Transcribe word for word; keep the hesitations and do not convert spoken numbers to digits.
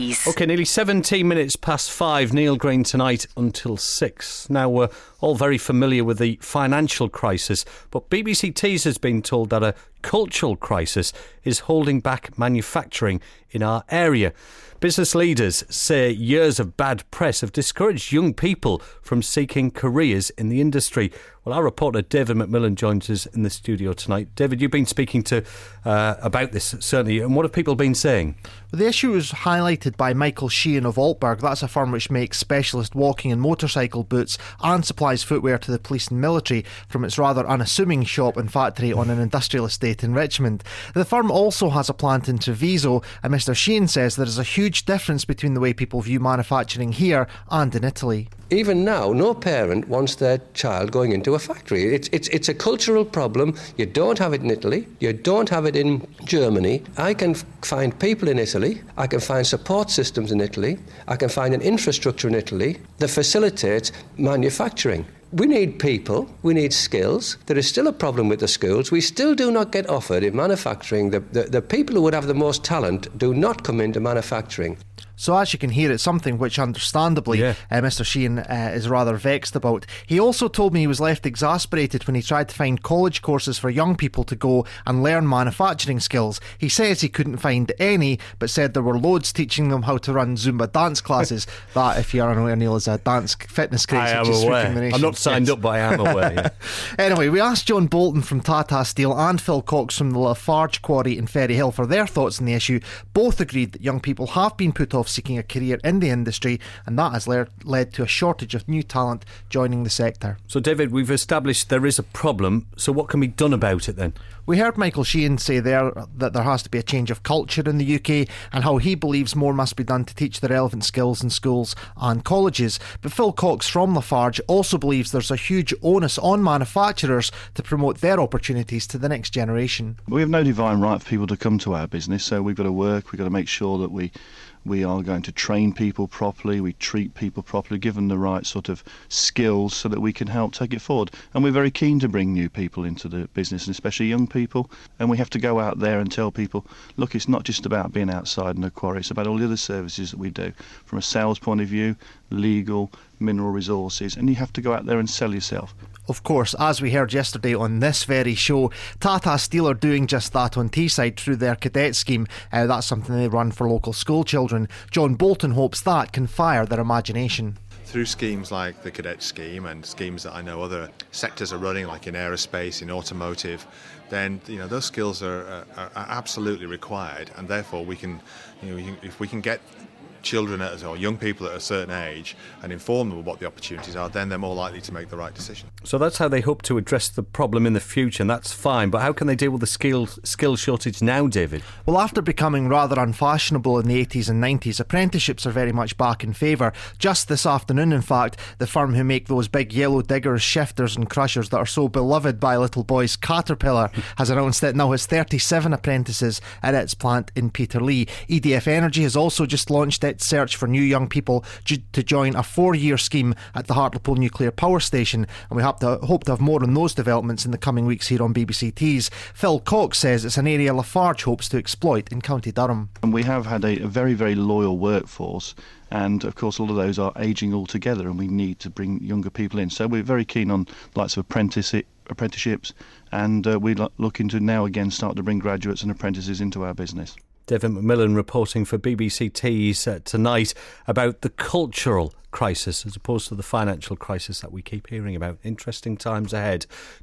OK, nearly seventeen minutes past five. Neil Green tonight until six. Now, we're all very familiar with the financial crisis, but B B C Tees has been told that a cultural crisis is holding back manufacturing in our area. Business leaders say years of bad press have discouraged young people from seeking careers in the industry. Well, our reporter David McMillan joins us in the studio tonight. David, you've been speaking to uh, about this, certainly, and what have people been saying? Well, the issue was highlighted by Michael Sheehan of Altberg. That's a firm which makes specialist walking and motorcycle boots and supplies footwear to the police and military from its rather unassuming shop and factory on an industrial estate in Richmond. The firm also has a plant in Treviso, and Mr Sheehan says there is a huge difference between the way people view manufacturing here and in Italy. Even now, no parent wants their child going into a factory. It's, it's, it's a cultural problem. You don't have it in Italy. You don't have it in Germany. I can f- find people in Italy. I can find support systems in Italy. I can find an infrastructure in Italy that facilitates manufacturing. We need people, we need skills. There is still a problem with the schools. We still do not get offered in manufacturing. The, the, the people who would have the most talent do not come into manufacturing. So as you can hear, it's something which understandably yeah. uh, Mr Sheehan uh, is rather vexed about. He also told me he was left exasperated when he tried to find college courses for young people to go and learn manufacturing skills. He says he couldn't find any, but said there were loads teaching them how to run Zumba dance classes. That, if you are unaware, Neil, is a dance fitness craze. I am which is aware. the nation. I'm not signed yes. up, but I am aware. Yeah. Anyway, we asked John Bolton from Tata Steel and Phil Cox from the Lafarge Quarry in Ferry Hill for their thoughts on the issue. Both agreed that young people have been put off seeking a career in the industry, and that has le- led to a shortage of new talent joining the sector. So, David, we've established there is a problem, so what can be done about it then? We heard Michael Sheehan say there that there has to be a change of culture in the U K and how he believes more must be done to teach the relevant skills in schools and colleges. But Phil Cox from Lafarge also believes there's a huge onus on manufacturers to promote their opportunities to the next generation. We have no divine right for people to come to our business, so we've got to work, we've got to make sure that we We are going to train people properly, we treat people properly, give them the right sort of skills so that we can help take it forward. And we're very keen to bring new people into the business, and especially young people. And we have to go out there and tell people, look, it's not just about being outside in a quarry, it's about all the other services that we do. From a sales point of view, legal, mineral resources, and you have to go out there and sell yourself. Of course, as we heard yesterday on this very show, Tata Steel are doing just that on Teesside through their cadet scheme. Uh, that's something they run for local school children. John Bolton hopes that can fire their imagination. Through schemes like the cadet scheme and schemes that I know other sectors are running, like in aerospace, in automotive, then you know those skills are, are, are absolutely required, and therefore we can, you know, if we can get children at, or young people at a certain age and inform them of what the opportunities are, then they're more likely to make the right decision. So that's how they hope to address the problem in the future, and that's fine. But how can they deal with the skill skill shortage now, David? Well, after becoming rather unfashionable in the eighties and nineties, apprenticeships are very much back in favour. Just this afternoon, in fact, the firm who make those big yellow diggers, shifters and crushers that are so beloved by little boys, Caterpillar, has announced that it now has thirty-seven apprentices at its plant in Peterlee. E D F Energy has also just launched its search for new young people to join a four-year scheme at the Hartlepool Nuclear Power Station, and we hope to, hope to have more on those developments in the coming weeks here on B B C Tees. Phil Cox says it's an area Lafarge hopes to exploit in County Durham. And we have had a, a very, very loyal workforce, and of course all of those are ageing altogether, and we need to bring younger people in. So we're very keen on lots of apprentice apprenticeships, and uh, we're looking to now again start to bring graduates and apprentices into our business. David McMillan reporting for B B C Tees uh, tonight about the cultural crisis as opposed to the financial crisis that we keep hearing about. Interesting times ahead.